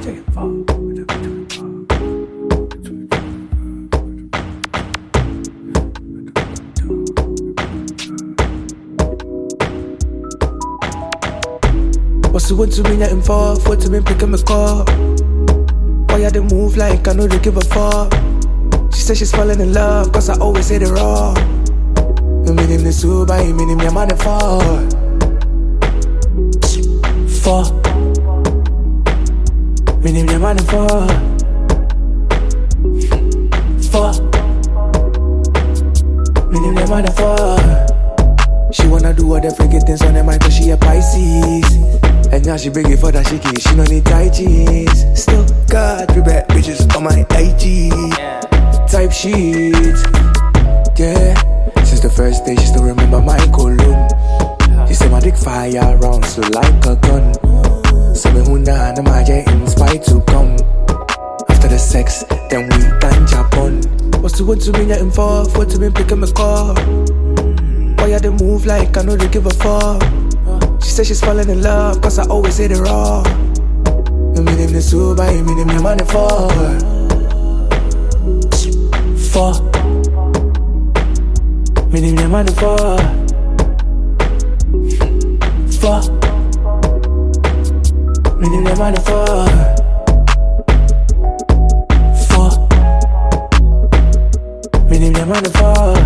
What's the one to me nothing for? What to me picking my car? Why you didn't move like I know they give a fuck? She said she's falling in love, cause I always say it wrong. No meaning the soup, I ain't meaning your money for. Meaning your money for. Meaning your money for. She wanna do all the freaking things on her mind cause she a Pisces. And now she bring it for that shaky, she no need tight jeans. Still got 3 bad bitches on my IG type shit. Yeah, since the first day she still remember my cologne. She said my dick fire round so like a gun. So me who nah my yeah inspired to come. After the sex, then we can Japan. What's the one to me nothing for? What to me picking my car? Why you didn't move like I know they give a fuck? She said she's falling in love, cause I always say it wrong. No meaning the soup, I ain't meaning your money for. Meaning your money for. Meaning your money for. Meaning your money for.